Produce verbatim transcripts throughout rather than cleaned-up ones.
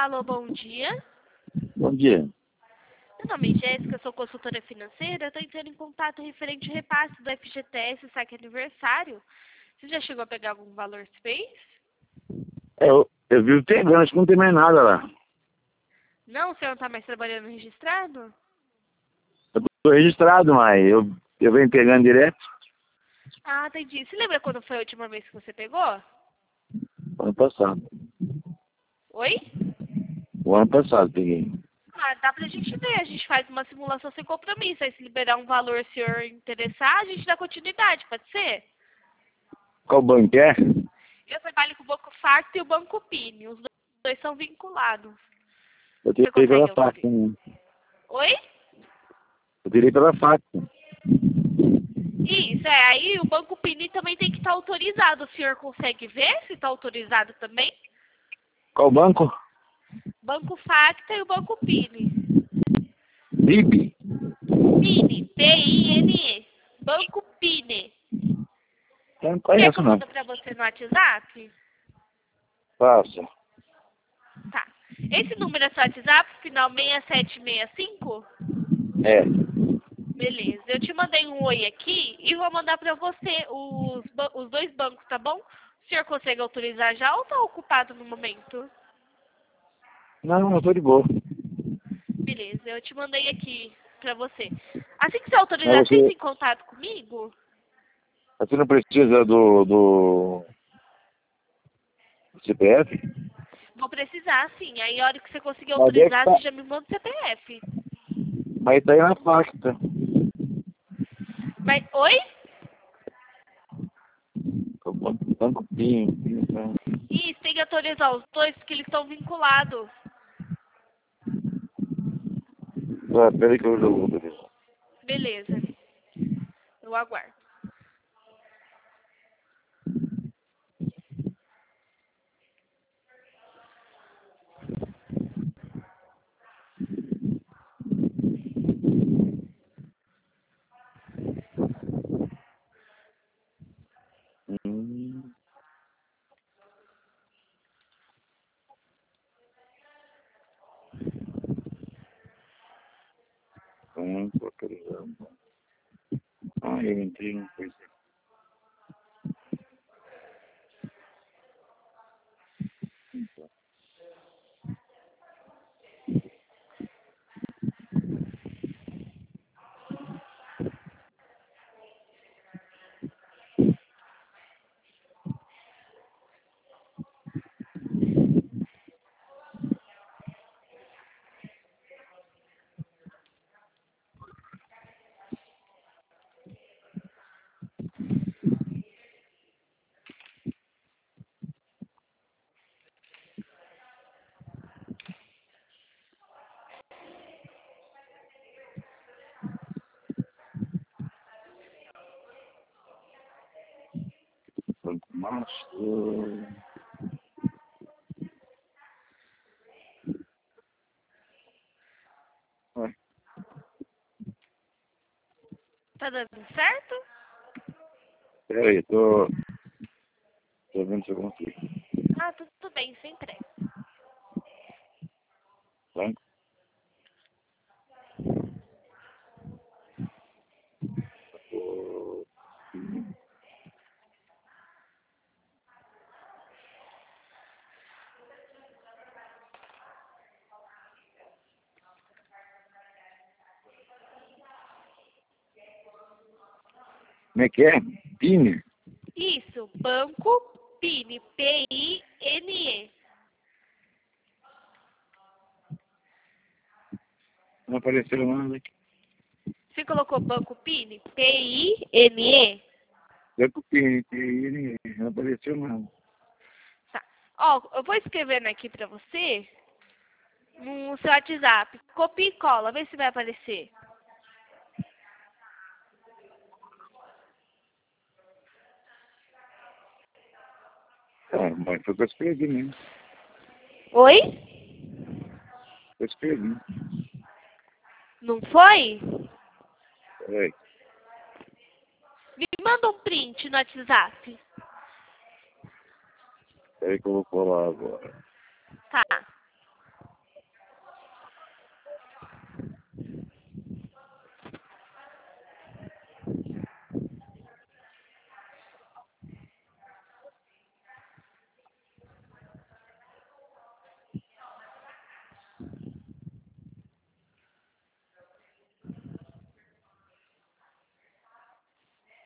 Alô, bom dia. Bom dia. Meu nome é Jéssica, sou consultora financeira. Estou entrando em contato referente ao repasse do F G T S, saque aniversário. Você já chegou a pegar algum valor esse mês? É, eu, eu vivo pegando, acho que não tem mais nada lá. Não, o senhor não está mais trabalhando registrado? Eu tô registrado, mas eu, eu venho pegando direto. Ah, entendi. Você lembra quando foi a última vez que você pegou? O ano passado. Oi? O ano passado peguei. Ah, dá pra gente ver. A gente faz uma simulação sem compromisso. Aí se liberar um valor, se o senhor interessar, a gente dá continuidade, pode ser? Qual banco é? Eu trabalho com o Banco Facto e o Banco Pini. Os dois são vinculados. Eu Você tirei pela consegue faca. autorizar? Né? Oi? Eu tirei pela faca. Isso, é. Aí o Banco Pini também tem que estar autorizado. O senhor consegue ver se está autorizado também? Qual banco? Banco Facta e o Banco Pini. B I B. Pini, P I N E. Banco Pini. Eu não Quer que conheço, eu não. mando pra você no WhatsApp? Passa. Tá. Esse número é seu WhatsApp, final seis sete seis cinco? É. Beleza. Eu te mandei um oi aqui e vou mandar pra você os, ba- os dois bancos, tá bom? O senhor consegue autorizar já ou tá ocupado no momento? Não, eu tô de boa. Beleza, eu te mandei aqui pra você. Assim que você Mas autorizar, você entra você, em contato comigo? você não precisa do, do C P F? Vou precisar, sim. Aí, a hora que você conseguir Mas é que autorizar, tá. você já me manda o C P F. Mas tá aí na faca. Mas, oi? O banco banco Pinho. Pinho, tá. Isso, tem que autorizar os dois, porque eles estão vinculados. Ah, peraí que eu vou autorizar. Beleza, eu aguardo. Hum, banco autorizado. Ah, eu entrei no coisa. Banco Master. Ué, Tá dando certo? peraí, tô, tô vendo se eu consigo. Ah, tudo bem, sem pressa. Banco. Como é que é? Pini? Isso, Banco Pini, P I N E. Não apareceu nada aqui. Você colocou Banco Pini, P I N E? Banco Pini, Pini, não apareceu nada. Tá. Ó, eu vou escrevendo aqui pra você no seu WhatsApp. Copia e cola, vê se vai aparecer. Ah, mas foi o que eu escrevi mesmo. Oi? Eu escrevi. Não foi? Peraí. Me manda um print no WhatsApp. Peraí que eu vou colar agora. Tá.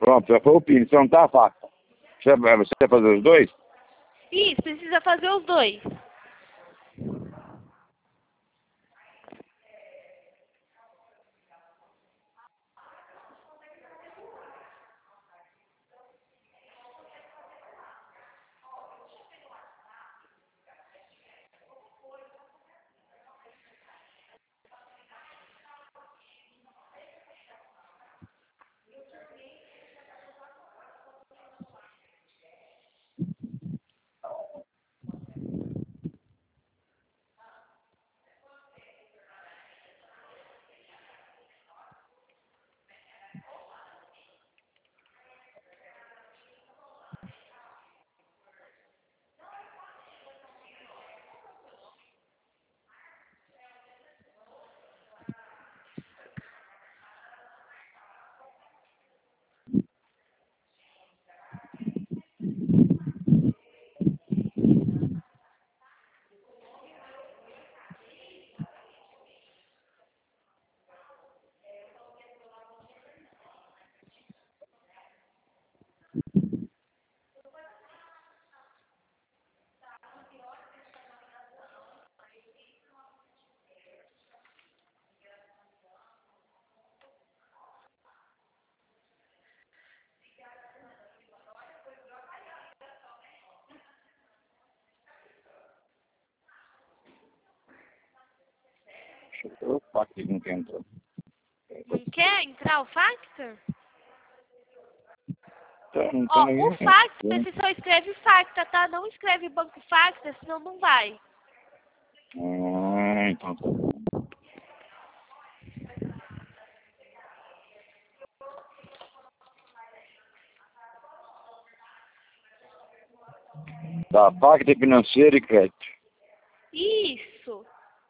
Pronto, já foi o Pix, então tá a faca. Você, você vai fazer os dois? Isso, precisa fazer os dois. O fax não quer entrar. Não quer entrar o Factor? Tá, não Ó, tem o ninguém. Factor, você só escreve Facta, tá? Não escreve Banco Facta, senão não vai. Ah, então tá bom. Tá, Pacto Financeiro e Crédito. Isso.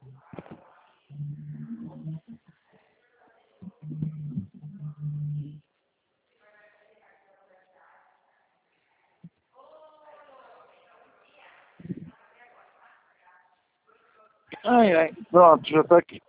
Ai, ai, pronto, já tá aqui.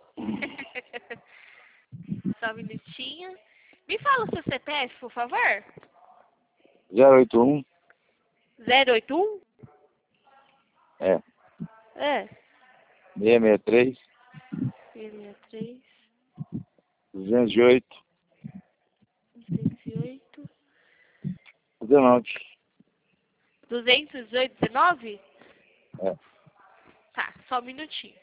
Só um minutinho. Me fala o seu C P F, por favor. zero oito um. zero oito um? É. É. seiscentos e sessenta e três. sessenta e três. duzentos e oito. duzentos e oito. dezenove. duzentos e oito, dezenove? É. Tá, só um minutinho.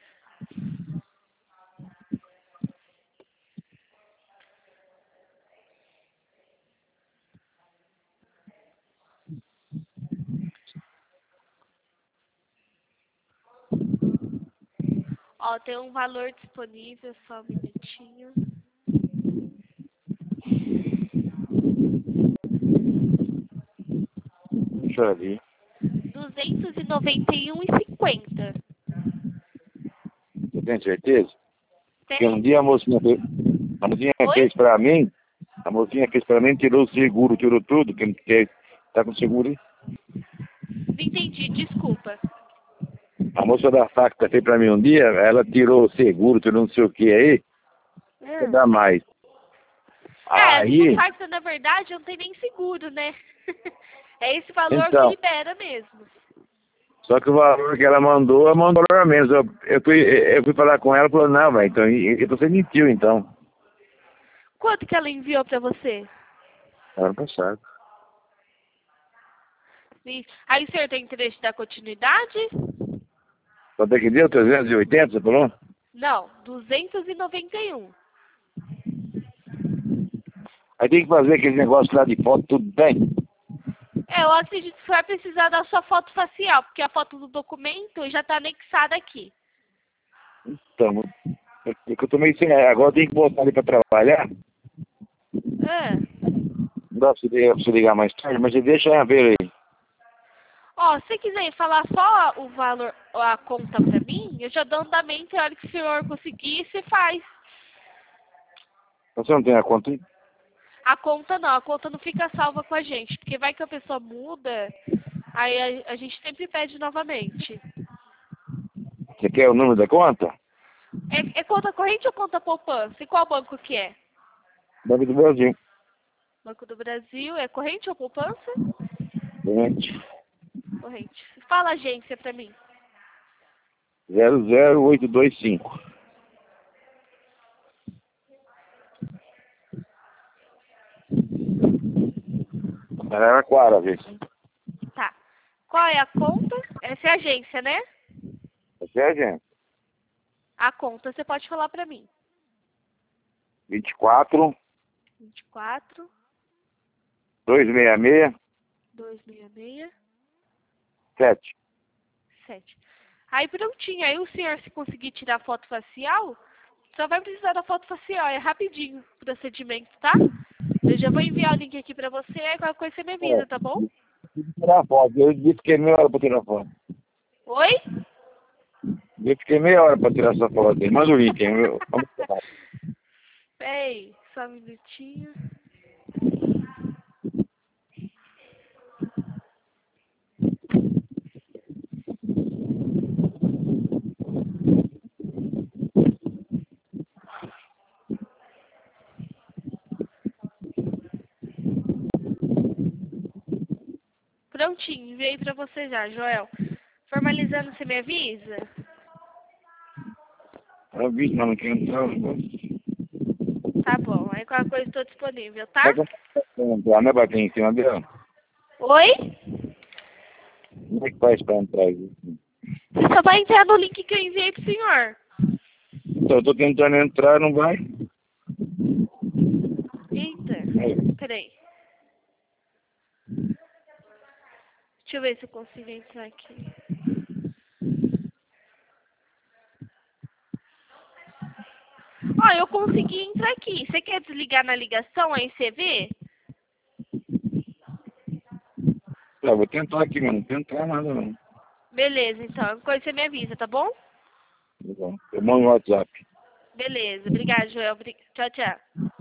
Ó, tem um valor disponível, só um minutinho. Deixa eu ver. duzentos e noventa e um e cinquenta. Você tem certeza? Porque um Tem? dia a mocinha fez, a mocinha Oi? fez pra mim, a mocinha fez pra mim, tirou o seguro, tirou tudo, que, que tá com seguro aí. Não entendi, desculpa. A moça da facta fez pra mim um dia, ela tirou o seguro, tirou não sei o que aí, É, você dá mais. é Aí, o Facta, na verdade, não tem nem seguro, né? É esse valor que então, libera mesmo. só que o valor que ela mandou, ela mandou valor menos. Eu, eu, fui, eu fui falar com ela e falou, não, velho, então, então você mentiu, então. Quanto que ela enviou pra você? Ano passado. Sim. Aí o senhor tem interesse de dar continuidade? Quanto é que deu? trezentos e oitenta, você falou? Não, duzentos e noventa e um. Aí tem que fazer aquele negócio lá de foto, tudo bem. É, eu acredito que você vai precisar da sua foto facial, porque a foto do documento já está anexada aqui. Então, é que eu tô meio sem. Agora tem que voltar ali pra trabalhar. É. Não dá pra você ligar, pra você ligar mais tarde, mas você deixa eu ver aí. Ó, se você quiser falar só o valor, a conta pra mim, eu já dou andamento e a hora que o senhor conseguir, você faz. Você não tem a conta aí? A conta não, a conta não fica salva com a gente, porque vai que a pessoa muda, aí a, a gente sempre pede novamente. Você quer o número da conta? É, é conta corrente ou conta poupança? E qual banco que é? Banco do Brasil. Banco do Brasil. É corrente ou poupança? Corrente. Corrente. Fala a agência pra mim. zero zero oito dois cinco. Araraquara, vê se. Tá. Qual é a conta? Essa é a agência, né? Essa é a gente. A conta você pode falar pra mim. vinte e quatro, vinte e quatro, duzentos e sessenta e seis, duzentos e sessenta e seis, sete. sete. Aí prontinho. Aí o senhor, se conseguir tirar foto facial, só vai precisar da foto facial. É rapidinho o procedimento, tá? Eu já vou enviar o link aqui pra você. Aí qualquer coisa você me avisa, tá bom? Tirar foto. Eu disse que é meia hora pra tirar foto. Oi? Eu fiquei meia hora pra tirar essa foto aí. Manda o link, hein? Eu- Vamos lá. Peraí, só um minutinho. Prontinho, enviei pra você já, Joel. Formalizando, você me avisa? Eu vi, mas não quero entrar. Tá bom, aí qualquer coisa estou disponível, tá? Vai entrar, né? Bater em cima dela. Oi? Como é que faz pra entrar aí? Você só vai entrar no link que eu enviei pro senhor. Então, eu tô tentando entrar, não vai. Eita, peraí. Deixa eu ver se eu consigo entrar aqui. Ó, eu consegui entrar aqui. Você quer desligar na ligação, aí você vê? Tá, vou tentar aqui, mas não tem entrar nada não. Beleza, então. Qualquer coisa você me avisa, tá bom? Tá bom. Eu mando no WhatsApp. Beleza. Obrigada, Joel. Obri- Tchau, tchau.